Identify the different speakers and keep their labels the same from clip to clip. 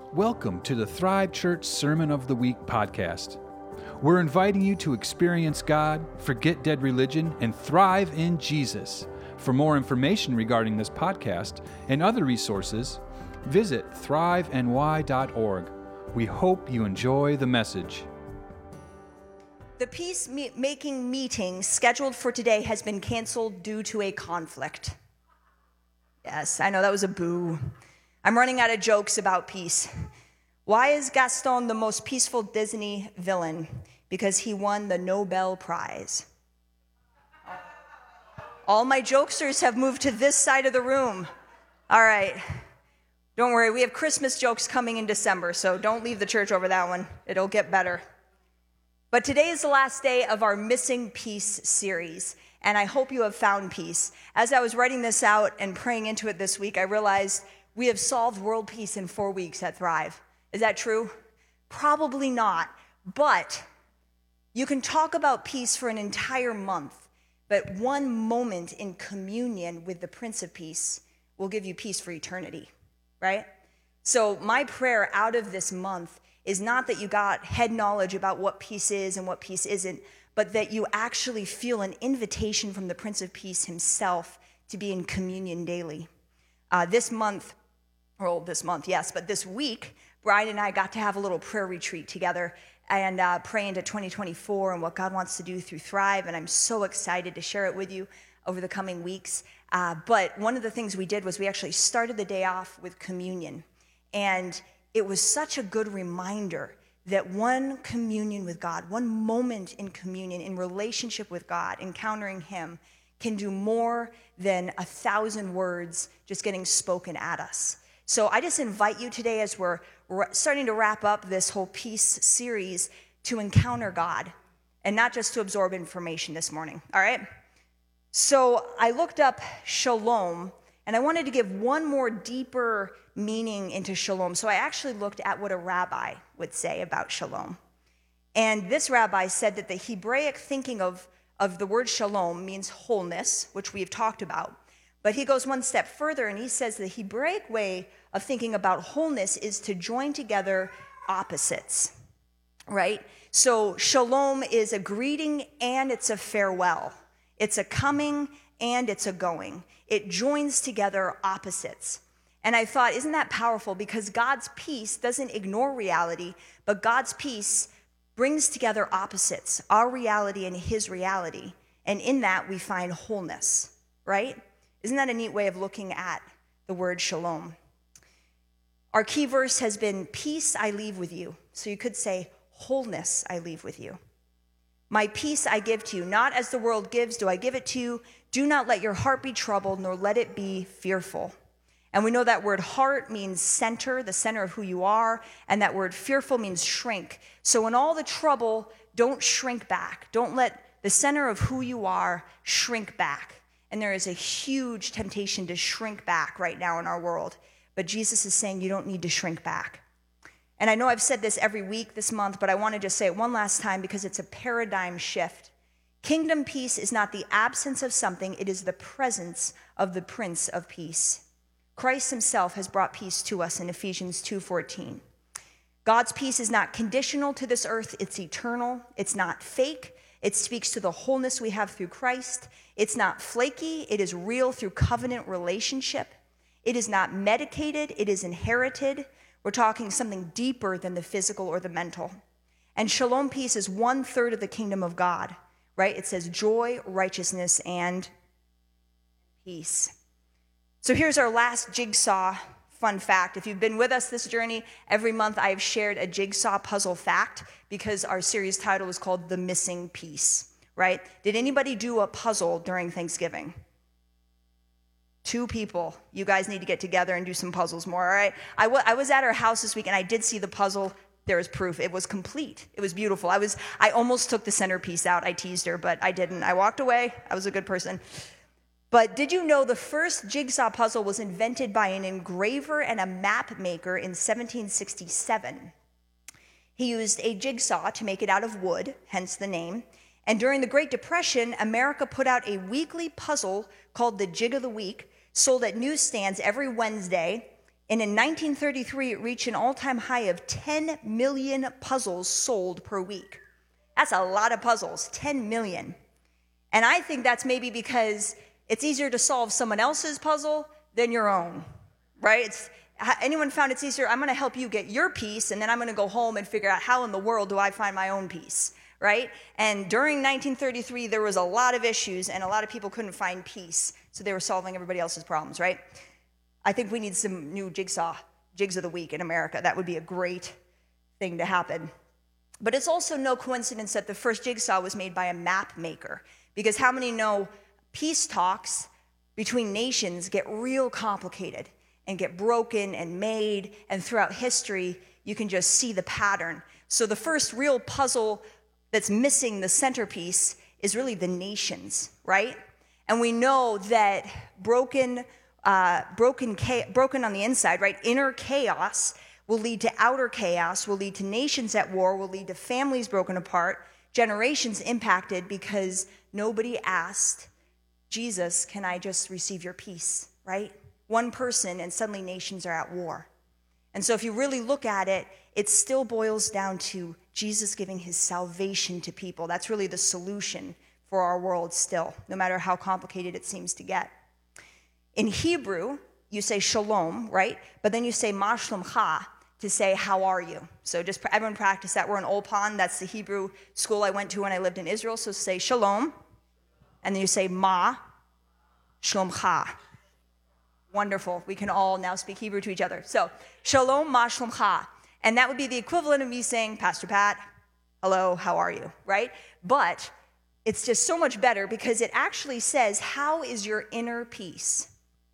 Speaker 1: Welcome to the Thrive Church Sermon of the Week podcast. We're inviting you to experience God, forget dead religion, and thrive in Jesus. For more information regarding this podcast and other resources, visit thriveny.org. We hope you enjoy the message.
Speaker 2: The peacemaking meeting scheduled for today has been canceled due to a conflict. Yes, I know that was a boo. I'm running out of jokes about peace. Why is Gaston the most peaceful Disney villain? Because he won the Nobel Prize. All my jokesters have moved to this side of the room. All right. Don't worry, we have Christmas jokes coming in December, so don't leave the church over that one. It'll get better. But today is the last day of our Missing Peace series, and I hope you have found peace. As I was writing this out and praying into it this week, I realized we have solved world peace in 4 weeks at Thrive. Is that true? Probably not, but you can talk about peace for an entire month, but one moment in communion with the Prince of Peace will give you peace for eternity, right? So my prayer out of this month is not that you got head knowledge about what peace is and what peace isn't, but that you actually feel an invitation from the Prince of Peace himself to be in communion daily. This week, Brian and I got to have a little prayer retreat together and pray into 2024 and what God wants to do through Thrive, and I'm so excited to share it with you over the coming weeks. But one of the things we did was we actually started the day off with communion, and it was such a good reminder that one communion with God, one moment in communion, in relationship with God, encountering Him, can do more than 1,000 words just getting spoken at us. So I just invite you today, as we're starting to wrap up this whole peace series, to encounter God and not just to absorb information this morning, all right? So I looked up shalom, and I wanted to give one more deeper meaning into shalom. So I actually looked at what a rabbi would say about shalom. And this rabbi said that the Hebraic thinking of the word shalom means wholeness, which we've talked about. But he goes one step further, and he says the Hebraic way of thinking about wholeness is to join together opposites, right? So shalom is a greeting and it's a farewell. It's a coming and it's a going. It joins together opposites. And I thought, isn't that powerful? Because God's peace doesn't ignore reality, but God's peace brings together opposites, our reality and his reality. And in that, we find wholeness, right? Isn't that a neat way of looking at the word shalom? Our key verse has been, peace I leave with you. So you could say, wholeness I leave with you. My peace I give to you, not as the world gives, do I give it to you. Do not let your heart be troubled, nor let it be fearful. And we know that word heart means center, the center of who you are, and that word fearful means shrink. So in all the trouble, don't shrink back. Don't let the center of who you are shrink back. And there is a huge temptation to shrink back right now in our world. But Jesus is saying you don't need to shrink back. And I know I've said this every week this month, but I want to just say it one last time because it's a paradigm shift. Kingdom peace is not the absence of something, it is the presence of the Prince of Peace. Christ himself has brought peace to us in Ephesians 2:14. God's peace is not conditional to this earth, it's eternal, it's not fake. It speaks to the wholeness we have through Christ. It's not flaky. It is real through covenant relationship. It is not medicated. It is inherited. We're talking something deeper than the physical or the mental. And shalom peace is 1/3 of the kingdom of God, right? It says joy, righteousness, and peace. So here's our last jigsaw fun fact. If you've been with us this journey, every month I have shared a jigsaw puzzle fact because our series title is called The Missing Piece, right? Did anybody do a puzzle during Thanksgiving? 2 people. You guys need to get together and do some puzzles more, all right? I was at her house this week and I did see the puzzle. There is proof. It was complete. It was beautiful. I almost took the centerpiece out. I teased her, but I didn't. I walked away. I was a good person. But did you know the first jigsaw puzzle was invented by an engraver and a map maker in 1767? He used a jigsaw to make it out of wood, hence the name. And during the Great Depression, America put out a weekly puzzle called the Jig of the Week, sold at newsstands every Wednesday. And in 1933, it reached an all-time high of 10 million puzzles sold per week. That's a lot of puzzles, 10 million. And I think that's maybe because it's easier to solve someone else's puzzle than your own, right? Anyone found it's easier? I'm going to help you get your piece, and then I'm going to go home and figure out how in the world do I find my own piece, right? And during 1933, there was a lot of issues, and a lot of people couldn't find peace, so they were solving everybody else's problems, right? I think we need some new jigs of the week in America. That would be a great thing to happen. But it's also no coincidence that the first jigsaw was made by a map maker, because how many know peace talks between nations get real complicated and get broken and made, and throughout history, you can just see the pattern. So the first real puzzle that's missing the centerpiece is really the nations, right? And we know that broken on the inside, right? Inner chaos will lead to outer chaos, will lead to nations at war, will lead to families broken apart, generations impacted because nobody asked Jesus, can I just receive your peace, right? One person and suddenly nations are at war. And so if you really look at it, it still boils down to Jesus giving his salvation to people. That's really the solution for our world still, no matter how complicated it seems to get. In Hebrew, you say shalom, right? But then you say ma shlomcha to say, how are you? So just everyone practice that. We're in Olpan. That's the Hebrew school I went to when I lived in Israel. So say shalom. And then you say ma shlomcha. Wonderful. We can all now speak Hebrew to each other. So shalom ma shlomcha. And that would be the equivalent of me saying, Pastor Pat, hello, how are you, right? But it's just so much better because it actually says, how is your inner peace?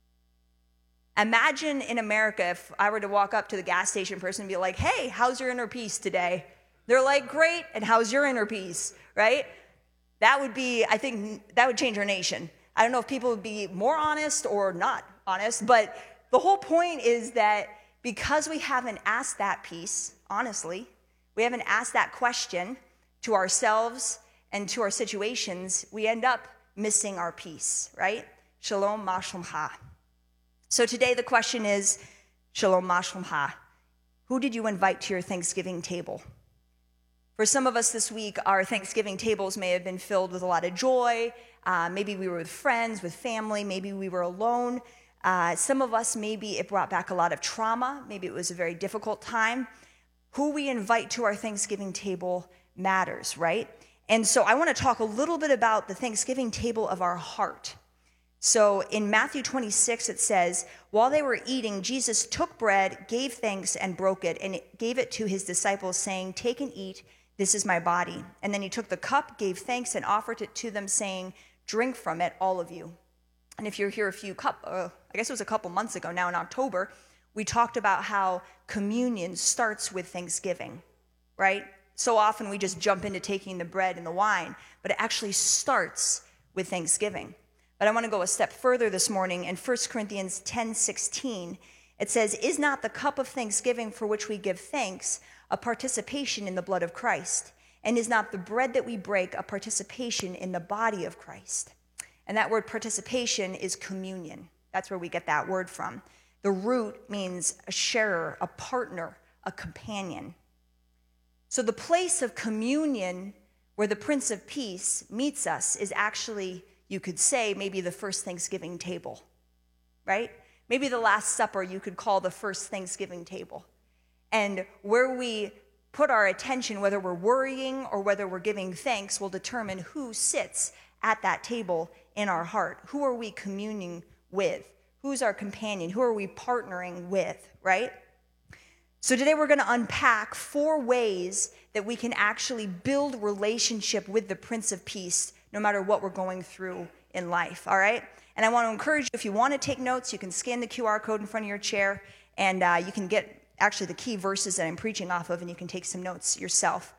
Speaker 2: Imagine in America if I were to walk up to the gas station person and be like, hey, how's your inner peace today? They're like, great, and how's your inner peace, right? That would be, I think, that would change our nation. I don't know if people would be more honest or not honest, but the whole point is that because we haven't asked that piece, honestly, we haven't asked that question to ourselves and to our situations, we end up missing our peace, right? Shalom ma shlomcha. So today the question is, Shalom ma shlomcha. Who did you invite to your Thanksgiving table? For some of us this week, our Thanksgiving tables may have been filled with a lot of joy. Maybe we were with friends, with family. Maybe we were alone. Some of us, maybe it brought back a lot of trauma. Maybe it was a very difficult time. Who we invite to our Thanksgiving table matters, right? And so I want to talk a little bit about the Thanksgiving table of our heart. So in Matthew 26, it says, while they were eating, Jesus took bread, gave thanks, and broke it, and gave it to his disciples, saying, take and eat, this is my body. And then he took the cup, gave thanks, and offered it to them, saying, drink from it, all of you. And if you're here I guess it was a couple months ago now in October, we talked about how communion starts with Thanksgiving, right? So often we just jump into taking the bread and the wine, but it actually starts with Thanksgiving. But I want to go a step further this morning. In 1 Corinthians 10:16, it says, is not the cup of thanksgiving for which we give thanks a participation in the blood of Christ? And is not the bread that we break a participation in the body of Christ? And that word participation is communion. That's where we get that word from. The root means a sharer, a partner, a companion. So the place of communion where the Prince of Peace meets us is actually, you could say, maybe the first Thanksgiving table, right? Maybe the Last Supper you could call the first Thanksgiving table. And where we put our attention, whether we're worrying or whether we're giving thanks, will determine who sits at that table in our heart. Who are we communing with? Who's our companion? Who are we partnering with, right? So today we're going to unpack 4 ways that we can actually build relationship with the Prince of Peace no matter what we're going through in life, all right? And I want to encourage you, if you want to take notes, you can scan the QR code in front of your chair, and you can get actually the key verses that I'm preaching off of, and you can take some notes yourself.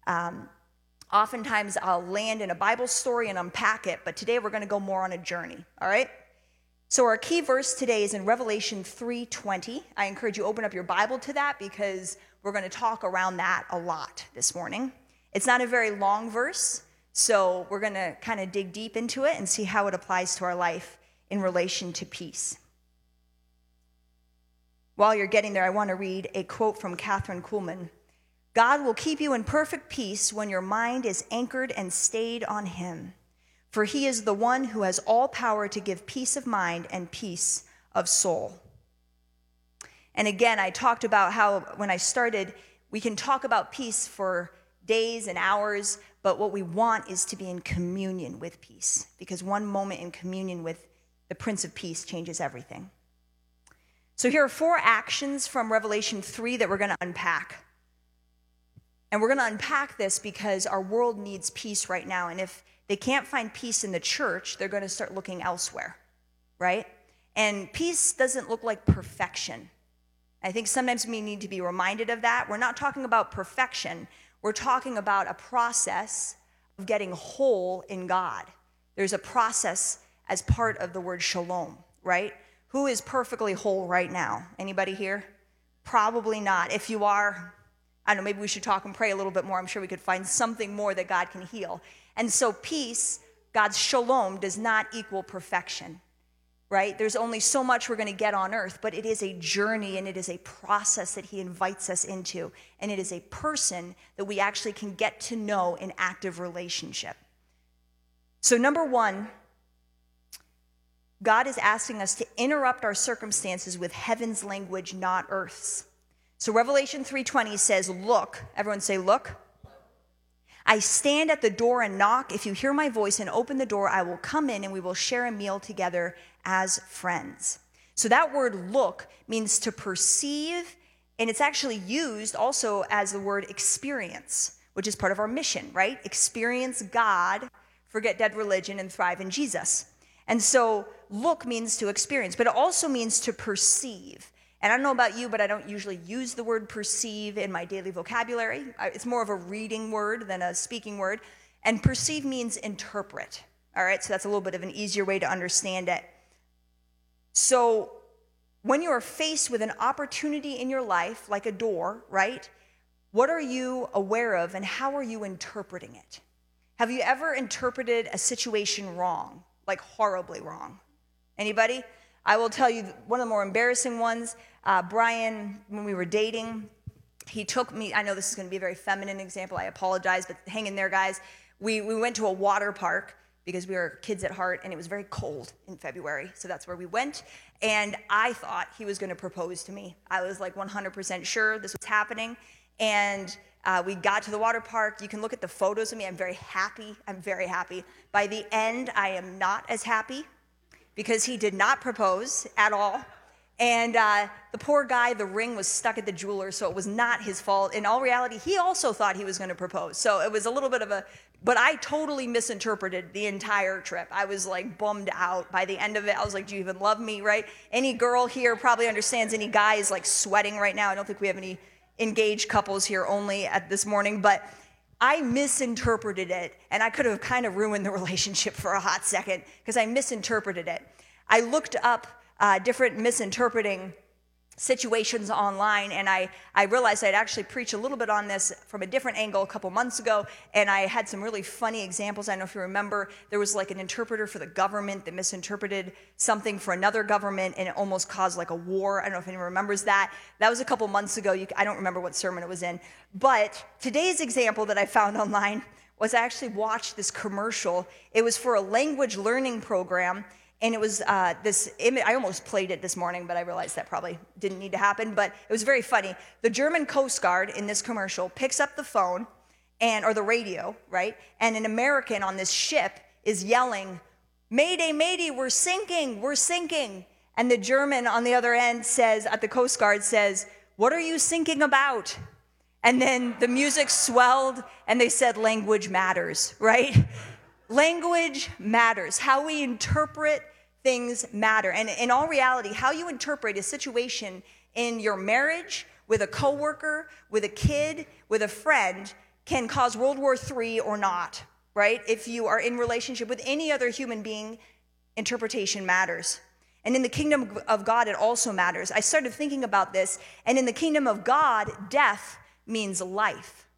Speaker 2: Oftentimes I'll land in a Bible story and unpack it, but today we're going to go more on a journey, all right? So our key verse today is in Revelation 3:20. I encourage you to open up your Bible to that because we're going to talk around that a lot this morning. It's not a very long verse, so we're going to kind of dig deep into it and see how it applies to our life in relation to peace. While you're getting there, I want to read a quote from Catherine Kuhlman. God will keep you in perfect peace when your mind is anchored and stayed on him. For he is the one who has all power to give peace of mind and peace of soul. And again, I talked about how when I started, we can talk about peace for days and hours, but what we want is to be in communion with peace, because one moment in communion with the Prince of Peace changes everything. So here are 4 actions from Revelation 3 that we're going to unpack. And we're going to unpack this because our world needs peace right now. And if they can't find peace in the church, they're going to start looking elsewhere, right? And peace doesn't look like perfection. I think sometimes we need to be reminded of that. We're not talking about perfection. We're talking about a process of getting whole in God. There's a process as part of the word shalom, right? Who is perfectly whole right now? Anybody here? Probably not. If you are, I don't know, maybe we should talk and pray a little bit more. I'm sure we could find something more that God can heal. And so peace, God's shalom, does not equal perfection, right? There's only so much we're going to get on earth, but it is a journey and it is a process that he invites us into. And it is a person that we actually can get to know in active relationship. So number 1, God is asking us to interrupt our circumstances with heaven's language, not earth's. So Revelation 3:20 says, look, everyone say, look. I stand at the door and knock. If you hear my voice and open the door, I will come in and we will share a meal together as friends. So that word look means to perceive, and it's actually used also as the word experience, which is part of our mission, right? Experience God, forget dead religion, and thrive in Jesus. And so look means to experience, but it also means to perceive. And I don't know about you, but I don't usually use the word perceive in my daily vocabulary. It's more of a reading word than a speaking word. And perceive means interpret. All right, so that's a little bit of an easier way to understand it. So when you are faced with an opportunity in your life, like a door, right? What are you aware of and how are you interpreting it? Have you ever interpreted a situation wrong, like horribly wrong? Anybody? I will tell you one of the more embarrassing ones. Brian, when we were dating, he took me, I know this is going to be a very feminine example, I apologize, but hang in there, guys. We went to a water park because we were kids at heart, and it was very cold in February, so that's where we went. And I thought he was going to propose to me. I was like 100% sure this was happening. And we got to the water park. You can look at the photos of me. I'm very happy. By the end, I am not as happy, because he did not propose at all. And the poor guy, the ring was stuck at the jeweler, so it was not his fault. In all reality, he also thought he was going to propose. So it was a little bit of but I totally misinterpreted the entire trip. I was like bummed out by the end of it. I was like, do you even love me, right? Any girl here probably understands. Any guy is like sweating right now. I don't think we have any engaged couples here only at this morning, but I misinterpreted it, and I could have kind of ruined the relationship for a hot second because I misinterpreted it. I looked up different misinterpreting situations online, and I realized I'd actually preached a little bit on this from a different angle a couple months ago, and I had some really funny examples. I don't know if you remember, there was like an interpreter for the government that misinterpreted something for another government, and it almost caused like a war. I don't know if anyone remembers that. That was a couple months ago. I don't remember what sermon it was in. But today's example that I found online was I actually watched this commercial. It was for a language learning program, and it was this image. I almost played it this morning, but I realized that probably didn't need to happen, but it was very funny. The German Coast Guard in this commercial picks up the phone or the radio, right? And an American on this ship is yelling, "Mayday, mayday, we're sinking, we're sinking." And the German on the other end at the Coast Guard says, "What are you sinking about?" And then the music swelled, and they said, "Language matters," right? Language matters. How we interpret things matter. And in all reality, how you interpret a situation in your marriage, with a coworker, with a kid, with a friend, can cause World War III or not, right? If you are in relationship with any other human being, interpretation matters. And in the kingdom of God, it also matters. I started thinking about this, and in the kingdom of God, death means life.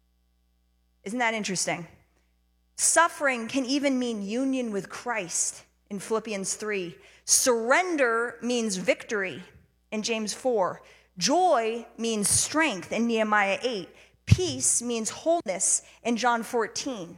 Speaker 2: Isn't that interesting? Suffering can even mean union with Christ in Philippians 3. Surrender means victory in James 4. Joy means strength in Nehemiah 8. Peace means wholeness in John 14.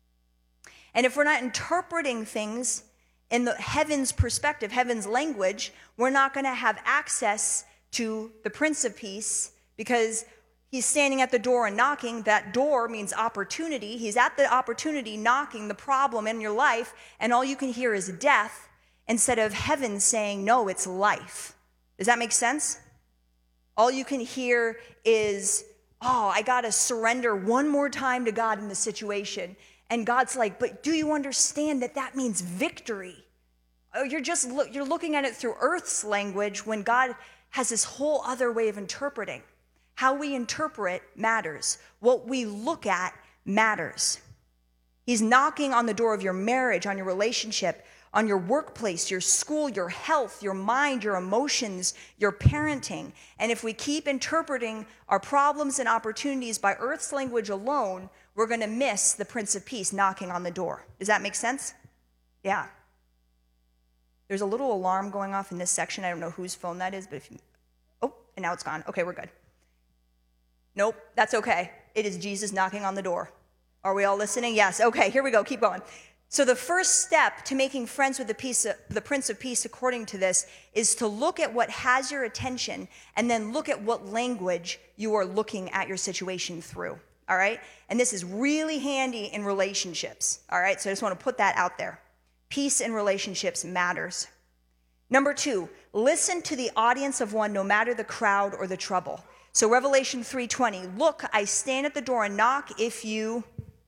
Speaker 2: And if we're not interpreting things in the heaven's perspective, heaven's language, we're not going to have access to the Prince of Peace, because he's standing at the door and knocking. That door means opportunity. He's at the opportunity knocking the problem in your life, and all you can hear is death instead of heaven saying, no, it's life. Does that make sense? All you can hear is, oh, I got to surrender one more time to God in the situation. And God's like, but do you understand that that means victory? Oh, you're looking at it through earth's language when God has this whole other way of interpreting. How we interpret matters. What we look at matters. He's knocking on the door of your marriage, on your relationship, on your workplace, your school, your health, your mind, your emotions, your parenting. And if we keep interpreting our problems and opportunities by earth's language alone, we're going to miss the Prince of Peace knocking on the door. Does that make sense? Yeah. There's a little alarm going off in this section. I don't know whose phone that is, but and now it's gone. Okay, we're good. Nope, that's okay. It is Jesus knocking on the door. Are we all listening? Yes. Okay, here we go. Keep going. So the first step to making friends with the Prince of Peace, according to this, is to look at what has your attention and then look at what language you are looking at your situation through. All right? And this is really handy in relationships. All right? So I just want to put that out there. Peace in relationships matters. Number 2, listen to the audience of one, no matter the crowd or the trouble. So Revelation 3:20, look, I stand at the door and knock. If you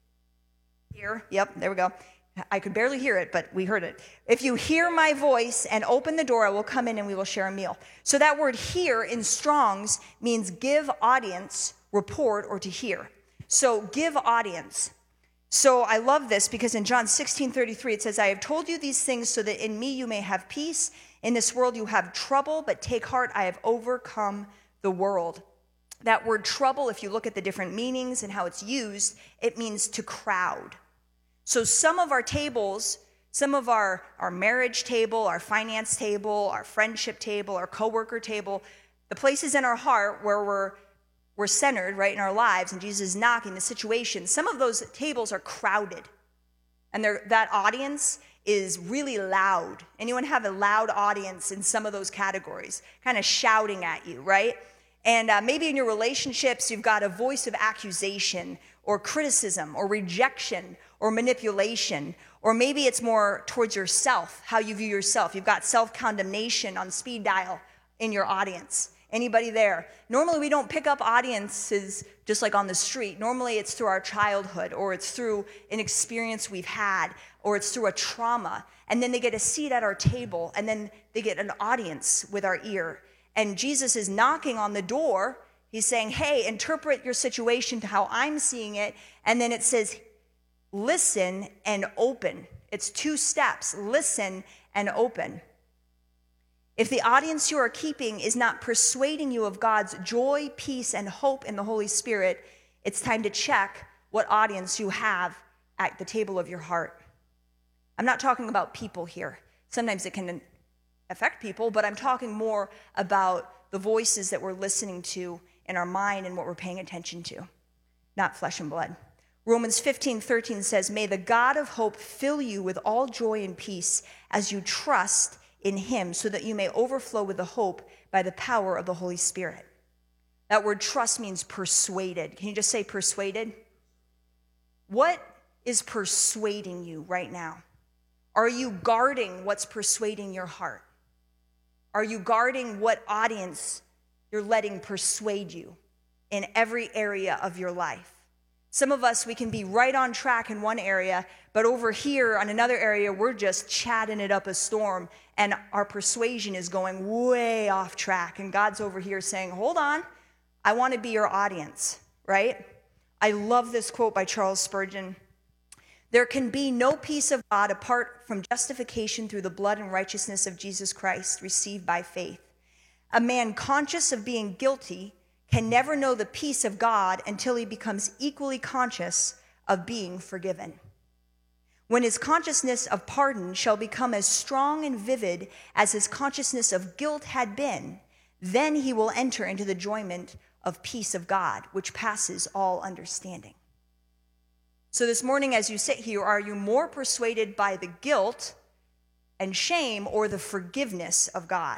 Speaker 2: hear, yep, there we go. I could barely hear it, but we heard it. If you hear my voice and open the door, I will come in and we will share a meal. So that word hear in Strong's means give audience, report, or to hear. So give audience. So I love this because in John 16:33 it says, I have told you these things so that in me you may have peace. In this world you have trouble, but take heart, I have overcome the world. That word trouble, if you look at the different meanings and how it's used, it means to crowd. So some of our tables, some of our marriage table, our finance table, our friendship table, our coworker table, the places in our heart where we're centered, right, in our lives, and Jesus is knocking the situation, some of those tables are crowded. And that audience is really loud. Anyone have a loud audience in some of those categories, kind of shouting at you, right? And maybe in your relationships, you've got a voice of accusation or criticism or rejection or manipulation, or maybe it's more towards yourself, how you view yourself. You've got self-condemnation on speed dial in your audience. Anybody there? Normally, we don't pick up audiences just like on the street. Normally, it's through our childhood, or it's through an experience we've had, or it's through a trauma. And then they get a seat at our table, and then they get an audience with our ear. And Jesus is knocking on the door. He's saying, hey, interpret your situation to how I'm seeing it. And then it says, listen and open. It's 2 steps, listen and open. If the audience you are keeping is not persuading you of God's joy, peace, and hope in the Holy Spirit, it's time to check what audience you have at the table of your heart. I'm not talking about people here. Sometimes it can affect people, but I'm talking more about the voices that we're listening to in our mind and what we're paying attention to, not flesh and blood. Romans 15:13 says, may the God of hope fill you with all joy and peace as you trust in him, so that you may overflow with the hope by the power of the Holy Spirit. That word trust means persuaded. Can you just say persuaded? What is persuading you right now? Are you guarding what's persuading your heart? Are you guarding what audience you're letting persuade you in every area of your life? Some of us, we can be right on track in one area, but over here on another area, we're just chatting it up a storm, and our persuasion is going way off track. And God's over here saying, hold on, I want to be your audience, right? I love this quote by Charles Spurgeon. There can be no peace of God apart from justification through the blood and righteousness of Jesus Christ received by faith. A man conscious of being guilty can never know the peace of God until he becomes equally conscious of being forgiven. When his consciousness of pardon shall become as strong and vivid as his consciousness of guilt had been, Then he will enter into the enjoyment of peace of God, which passes all understanding. So this morning, as you sit here, are you more persuaded by the guilt and shame or the forgiveness of God?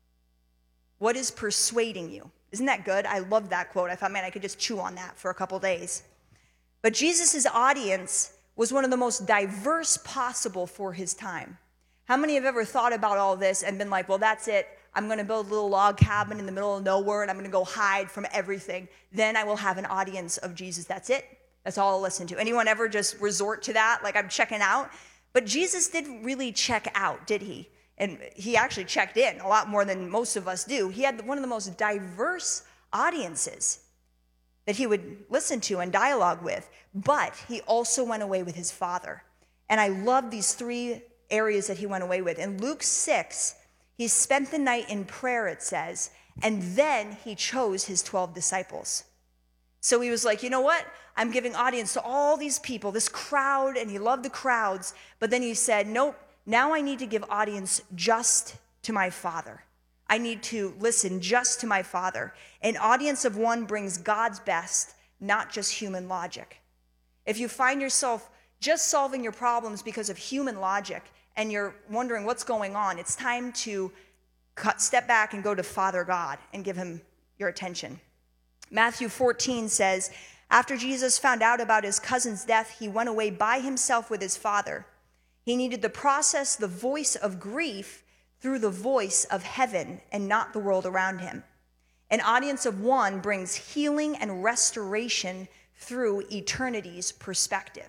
Speaker 2: What is persuading you? Isn't that good? I love that quote. I thought, man, I could just chew on that for a couple days. But Jesus' audience was one of the most diverse possible for his time. How many have ever thought about all this and been like, well, that's it. I'm going to build a little log cabin in the middle of nowhere, and I'm going to go hide from everything. Then I will have an audience of Jesus. That's it. That's all I'll listen to. Anyone ever just resort to that? Like, I'm checking out? But Jesus didn't really check out, did he? And he actually checked in a lot more than most of us do. He had one of the most diverse audiences that he would listen to and dialogue with, but he also went away with his Father. And I love these three areas that he went away with. In Luke 6, he spent the night in prayer, it says, and then he chose his 12 disciples. So he was like, you know what? I'm giving audience to all these people, this crowd, and he loved the crowds. But then he said, nope, now I need to give audience just to my Father. I need to listen just to my Father. An audience of one brings God's best, not just human logic. If you find yourself just solving your problems because of human logic and you're wondering what's going on, it's time to step back and go to Father God and give him your attention. Matthew 14 says, after Jesus found out about his cousin's death, he went away by himself with his Father. He needed to process the voice of grief through the voice of heaven and not the world around him. An audience of one brings healing and restoration through eternity's perspective.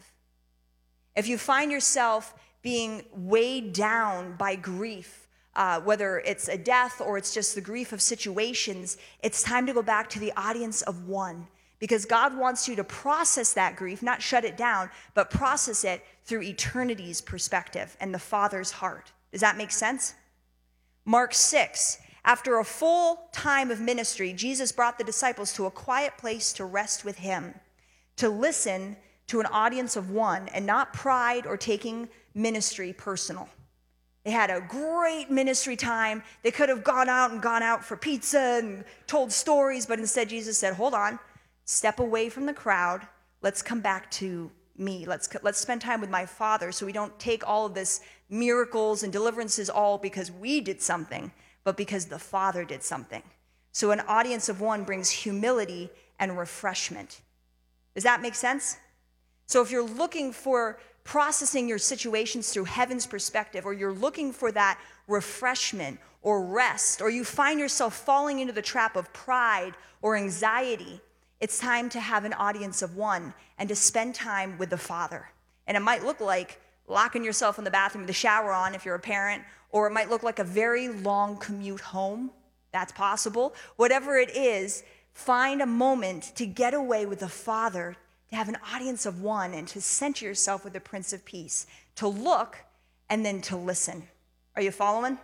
Speaker 2: If you find yourself being weighed down by grief, whether it's a death or it's just the grief of situations, it's time to go back to the audience of one, because God wants you to process that grief, not shut it down, but process it through eternity's perspective and the Father's heart. Does that make sense? Mark 6, after a full time of ministry, Jesus brought the disciples to a quiet place to rest with him, to listen to an audience of one, and not pride or taking ministry personal. They had a great ministry time. They could have gone out for pizza and told stories, but instead Jesus said, hold on, step away from the crowd. Let's come back to me. Let's spend time with my Father, so we don't take all of this miracles and deliverances all because we did something, but because the Father did something. So an audience of one brings humility and refreshment. Does that make sense? So if you're looking for processing your situations through heaven's perspective, or you're looking for that refreshment or rest, or you find yourself falling into the trap of pride or anxiety, it's time to have an audience of one and to spend time with the Father. And it might look like locking yourself in the bathroom with the shower on if you're a parent, or it might look like a very long commute home. That's possible. Whatever it is, find a moment to get away with the Father, to have an audience of one, and to center yourself with the Prince of Peace, to look and then to listen. Are you following?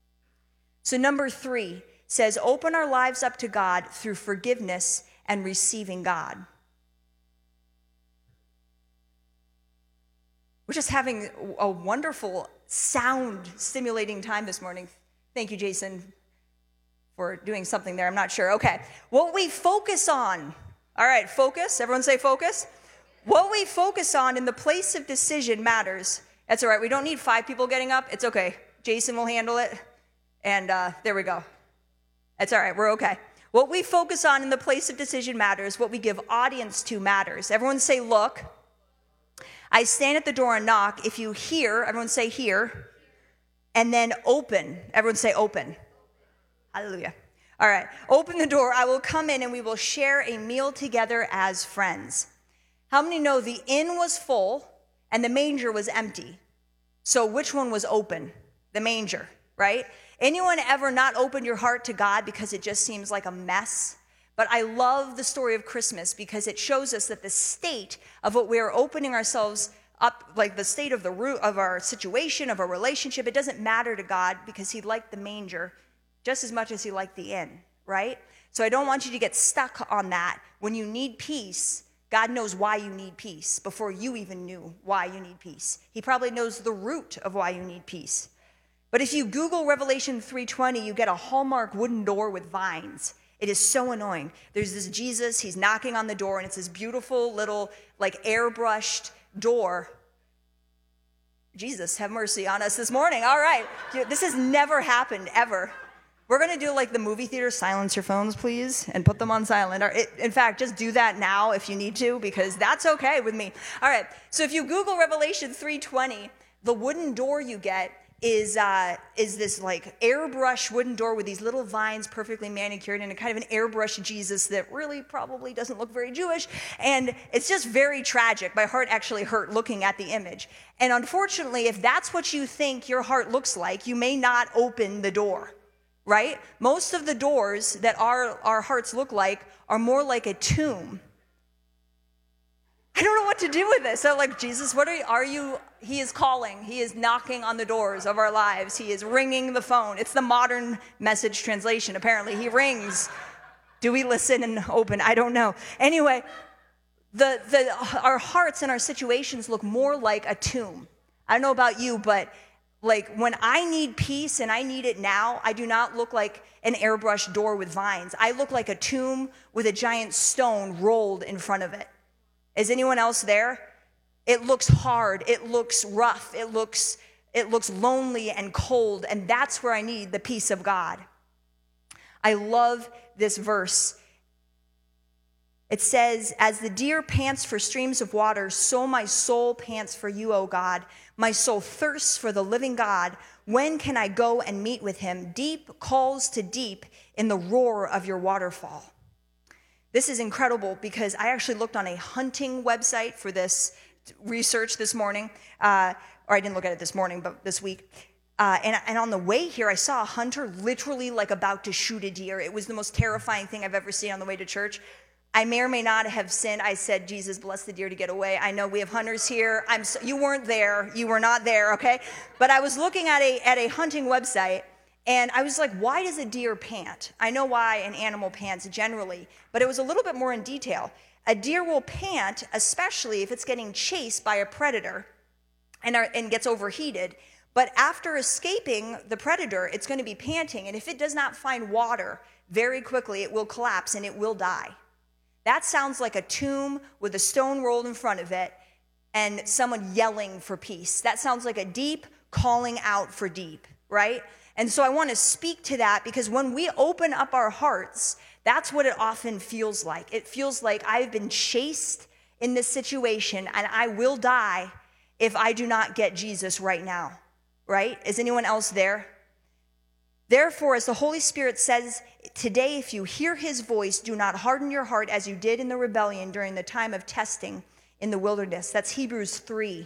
Speaker 2: So number 3 says, open our lives up to God through forgiveness and receiving God. We're just having a wonderful sound stimulating time this morning. Thank you, Jason, for doing something there. I'm not sure. Okay. What we focus on. All right, focus. Everyone say focus. What we focus on in the place of decision matters. That's all right. We don't need 5 people getting up. It's okay. Jason will handle it. And there we go. That's all right. We're okay. What we focus on in the place of decision matters. What we give audience to matters. Everyone say, look. I stand at the door and knock. If you hear, everyone say hear. And then open. Everyone say open. Hallelujah. All right. Open the door. I will come in and we will share a meal together as friends. How many know the inn was full and the manger was empty? So which one was open? The manger, right? Anyone ever not opened your heart to God because it just seems like a mess? But I love the story of Christmas because it shows us that the state of what we are opening ourselves up, like the state of the root of our situation, of our relationship, it doesn't matter to God because he liked the manger just as much as he liked the inn, right? So I don't want you to get stuck on that. When you need peace, God knows why you need peace before you even knew why you need peace. He probably knows the root of why you need peace. But if you Google Revelation 3:20, you get a Hallmark wooden door with vines. It is so annoying. There's this Jesus, he's knocking on the door, and it's this beautiful little, like, airbrushed door. Jesus, have mercy on us this morning. All right. This has never happened, ever. We're going to do like the movie theater, silence your phones, please, and put them on silent. In fact, just do that now if you need to, because that's okay with me. All right. So if you Google Revelation 3:20, the wooden door you get is this like airbrush wooden door with these little vines perfectly manicured and a kind of an airbrush Jesus that really probably doesn't look very Jewish. And it's just very tragic. My heart actually hurt looking at the image. And unfortunately, if that's what you think your heart looks like, you may not open the door, right? Most of the doors that our hearts look like are more like a tomb. I don't know what to do with this. So like, Jesus, what are you? He is calling. He is knocking on the doors of our lives. He is ringing the phone. It's the modern message translation, apparently. He rings. Do we listen and open? I don't know. Anyway, our hearts and our situations look more like a tomb. I don't know about you, but like when I need peace and I need it now, I do not look like an airbrush door with vines. I look like a tomb with a giant stone rolled in front of it. Is anyone else there? It looks hard. It looks rough. It looks lonely and cold. And that's where I need the peace of God. I love this verse. It says, as the deer pants for streams of water, so my soul pants for you, O God. My soul thirsts for the living God. When can I go and meet with him? Deep calls to deep in the roar of your waterfall. This is incredible because I actually looked on a hunting website for this research this morning, or I didn't look at it this morning, but this week. And on the way here, I saw a hunter literally like about to shoot a deer. It was the most terrifying thing I've ever seen on the way to church. I may or may not have sinned. I said, Jesus, bless the deer to get away. I know we have hunters here. You weren't there. You were not there, okay? But I was looking at a hunting website, and I was like, why does a deer pant? I know why an animal pants generally, but it was a little bit more in detail. A deer will pant, especially if it's getting chased by a predator and gets overheated. But after escaping the predator, it's going to be panting. And if it does not find water very quickly, it will collapse and it will die. That sounds like a tomb with a stone rolled in front of it and someone yelling for peace. That sounds like a deep calling out for deep, right? And so I want to speak to that because when we open up our hearts, that's what it often feels like. It feels like I've been chased in this situation and I will die if I do not get Jesus right now, right? Is anyone else there? Therefore, as the Holy Spirit says today, if you hear his voice, do not harden your heart as you did in the rebellion during the time of testing in the wilderness. That's Hebrews 3.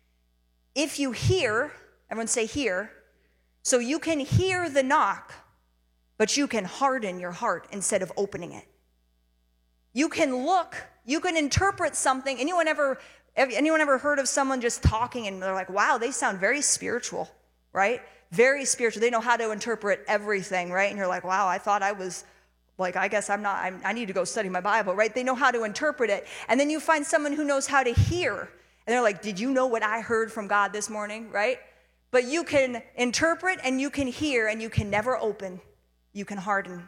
Speaker 2: If you hear, everyone say hear, so you can hear the knock, but you can harden your heart instead of opening it. You can look, you can interpret something. Anyone ever heard of someone just talking and they're like, wow, they sound very spiritual, right? Very spiritual. They know how to interpret everything, right? And you're like, wow, I thought I was like, I guess I'm not, I need to go study my Bible, right? They know how to interpret it. And then you find someone who knows how to hear. And they're like, did you know what I heard from God this morning, right? But you can interpret and you can hear and you can never open. You can harden.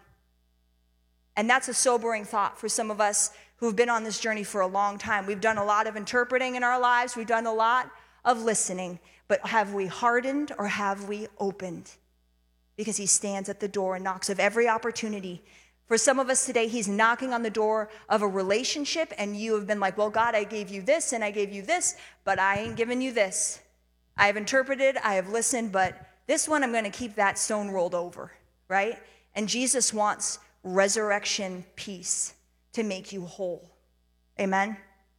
Speaker 2: And that's a sobering thought for some of us who've been on this journey for a long time. We've done a lot of interpreting in our lives. We've done a lot of listening. But have we hardened or have we opened? Because he stands at the door and knocks of every opportunity. For some of us today, he's knocking on the door of a relationship and you have been like, well, God, I gave you this and I gave you this, but I ain't giving you this. I have interpreted, I have listened, but this one I'm going to keep that stone rolled over, right? And Jesus wants resurrection peace to make you whole. Amen?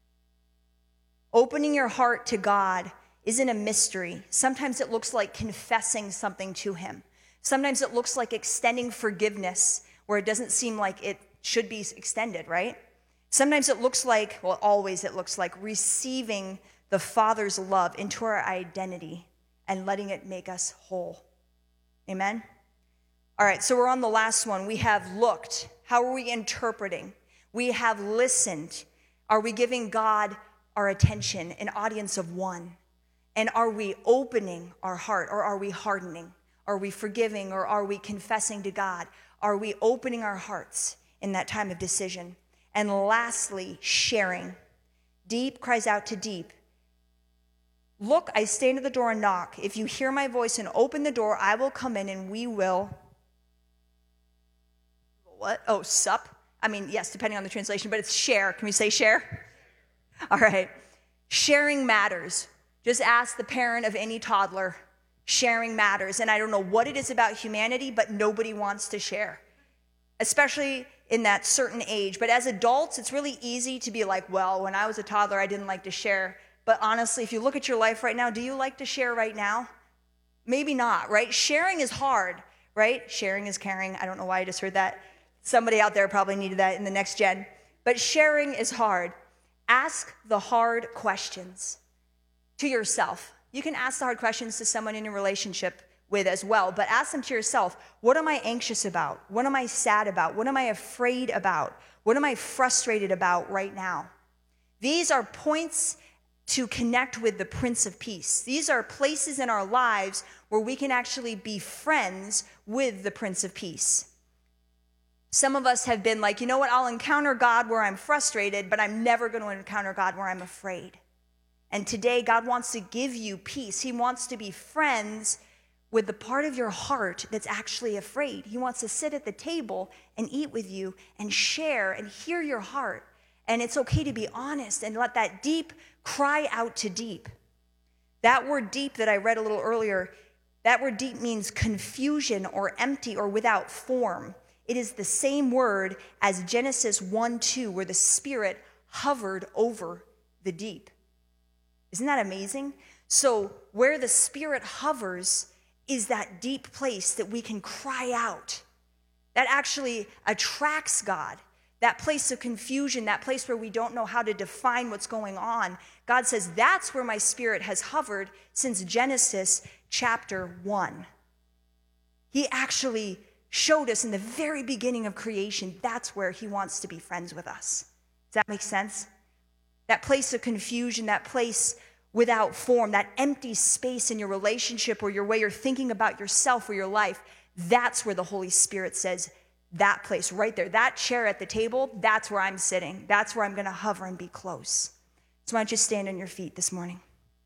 Speaker 2: Opening your heart to God isn't a mystery. Sometimes it looks like confessing something to him. Sometimes it looks like extending forgiveness where it doesn't seem like it should be extended, right? Sometimes it looks like, well, always it looks like receiving the Father's love into our identity and letting it make us whole. Amen? All right, so we're on the last one. We have looked. How are we interpreting? We have listened. Are we giving God our attention, an audience of one? And are we opening our heart or are we hardening? Are we forgiving, or are we confessing to God? Are we opening our hearts in that time of decision? And lastly, sharing. Deep cries out to deep. Look, I stand at the door and knock. If you hear my voice and open the door, I will come in and we will, what? Oh, sup? I mean, yes, depending on the translation, but it's share. Can we say share? All right. Sharing matters. Just ask the parent of any toddler. Sharing matters. And I don't know what it is about humanity, but nobody wants to share, especially in that certain age. But as adults, it's really easy to be like, well, when I was a toddler, I didn't like to share. But honestly, if you look at your life right now, do you like to share right now? Maybe not, right? Sharing is hard, right? Sharing is caring. I don't know why I just heard that. Somebody out there probably needed that in the next gen. But sharing is hard. Ask the hard questions to yourself. You can ask the hard questions to someone in your relationship with as well, but ask them to yourself. What am I anxious about? What am I sad about? What am I afraid about? What am I frustrated about right now? These are points to connect with the Prince of Peace. These are places in our lives where we can actually be friends with the Prince of Peace. Some of us have been like, you know what, I'll encounter God where I'm frustrated, but I'm never going to encounter God where I'm afraid. And today, God wants to give you peace. He wants to be friends with the part of your heart that's actually afraid. He wants to sit at the table and eat with you and share and hear your heart. And it's okay to be honest and let that deep cry out to deep. That word deep that I read a little earlier, that word deep means confusion or empty or without form. It is the same word as Genesis 1:2, where the Spirit hovered over the deep. Isn't that amazing? So where the Spirit hovers is that deep place that we can cry out. That actually attracts God. That place of confusion, that place where we don't know how to define what's going on. God says, that's where my Spirit has hovered since Genesis chapter 1. He actually showed us in the very beginning of creation, that's where he wants to be friends with us. Does that make sense? That place of confusion, that place without form, that empty space in your relationship or your way you're thinking about yourself or your life, that's where the Holy Spirit says, that place right there, that chair at the table, that's where I'm sitting. That's where I'm going to hover and be close. So why don't you stand on your feet this morning?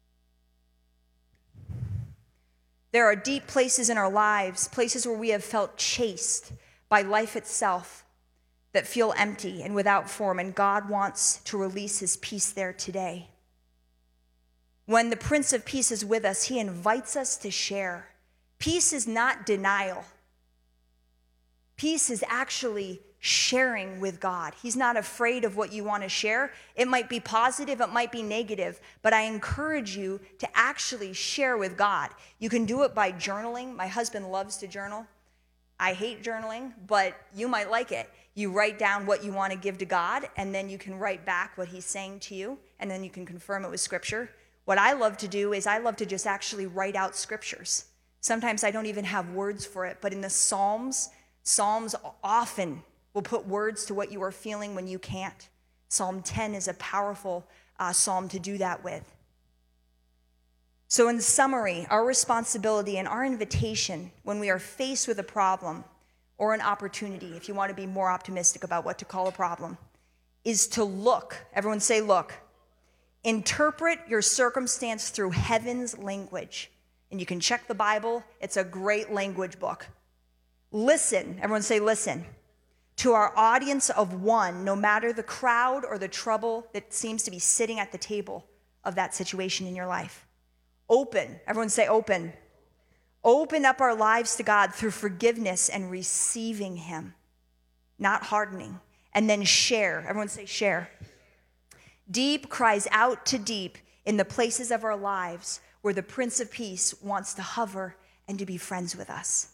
Speaker 2: There are deep places in our lives, places where we have felt chased by life itself that feel empty and without form, and God wants to release his peace there today. When the Prince of Peace is with us, he invites us to share. Peace is not denial. Peace is actually sharing with God. He's not afraid of what you want to share. It might be positive, it might be negative, but I encourage you to actually share with God. You can do it by journaling. My husband loves to journal. I hate journaling, but you might like it. You write down what you want to give to God, and then you can write back what he's saying to you, and then you can confirm it with Scripture. What I love to do is I love to just actually write out scriptures. Sometimes I don't even have words for it, but in the Psalms often will put words to what you are feeling when you can't. Psalm 10 is a powerful psalm to do that with. So in summary, our responsibility and our invitation when we are faced with a problem or an opportunity, if you want to be more optimistic about what to call a problem, is to look. Everyone say look. Interpret your circumstance through heaven's language. And you can check the Bible. It's a great language book. Listen. Everyone say listen. To our audience of one, no matter the crowd or the trouble that seems to be sitting at the table of that situation in your life. Open. Everyone say open. Open up our lives to God through forgiveness and receiving him, not hardening. And then share. Everyone say share. Deep cries out to deep in the places of our lives where the Prince of Peace wants to hover and to be friends with us.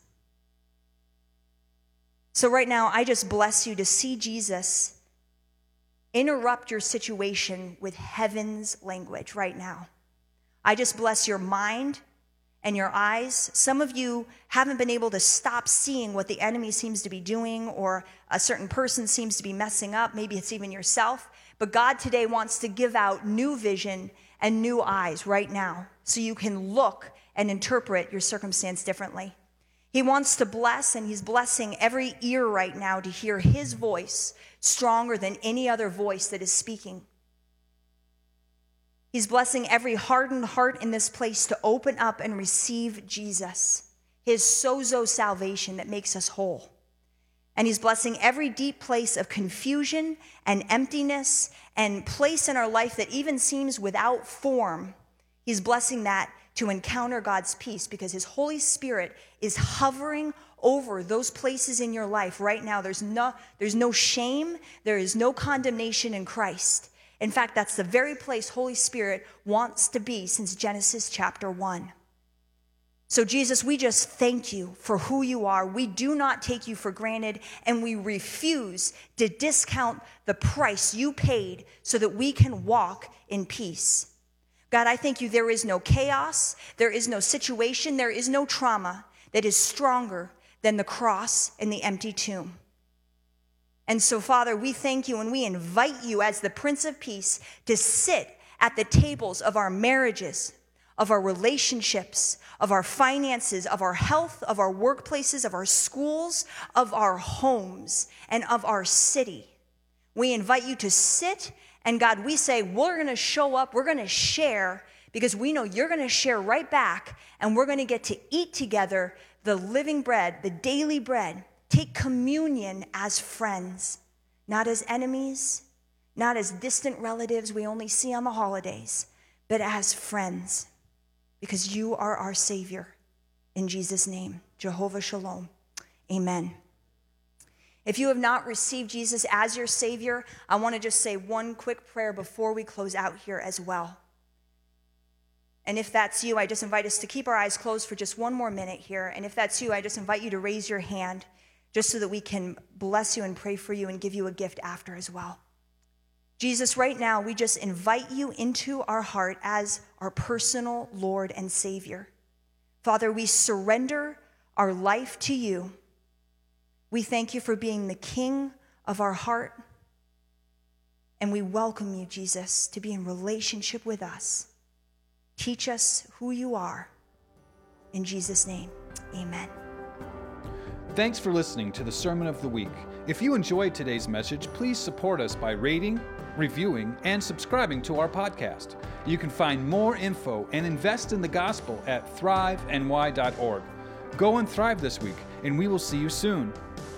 Speaker 2: So right now, I just bless you to see Jesus interrupt your situation with heaven's language right now. I just bless your mind and your eyes. Some of you haven't been able to stop seeing what the enemy seems to be doing, or a certain person seems to be messing up. Maybe it's even yourself. But God today wants to give out new vision and new eyes right now so you can look and interpret your circumstance differently. He wants to bless, and he's blessing every ear right now to hear his voice stronger than any other voice that is speaking. He's blessing every hardened heart in this place to open up and receive Jesus, his sozo salvation that makes us whole. And he's blessing every deep place of confusion and emptiness and place in our life that even seems without form. He's blessing that to encounter God's peace, because his Holy Spirit is hovering over those places in your life right now. There's no shame. There is no condemnation in Christ. In fact, that's the very place Holy Spirit wants to be since Genesis chapter 1. So Jesus, we just thank you for who you are. We do not take you for granted, and we refuse to discount the price you paid so that we can walk in peace. God, I thank you there is no chaos, there is no situation, there is no trauma that is stronger than the cross and the empty tomb. And so, Father, we thank you and we invite you as the Prince of Peace to sit at the tables of our marriages, of our relationships, of our finances, of our health, of our workplaces, of our schools, of our homes, and of our city. We invite you to sit, and God, we say we're going to show up, we're going to share, because we know you're going to share right back, and we're going to get to eat together the living bread, the daily bread. Take communion as friends, not as enemies, not as distant relatives we only see on the holidays, but as friends, because you are our Savior. In Jesus' name, Jehovah Shalom. Amen. If you have not received Jesus as your Savior, I want to just say one quick prayer before we close out here as well. And if that's you, I just invite us to keep our eyes closed for just one more minute here. And if that's you, I just invite you to raise your hand just so that we can bless you and pray for you and give you a gift after as well. Jesus, right now, we just invite you into our heart as our personal Lord and Savior. Father, we surrender our life to you. We thank you for being the King of our heart. And we welcome you, Jesus, to be in relationship with us. Teach us who you are. In Jesus' name, amen.
Speaker 1: Thanks for listening to the Sermon of the Week. If you enjoyed today's message, please support us by rating, reviewing, and subscribing to our podcast. You can find more info and invest in the gospel at thriveny.org. Go and thrive this week, and we will see you soon.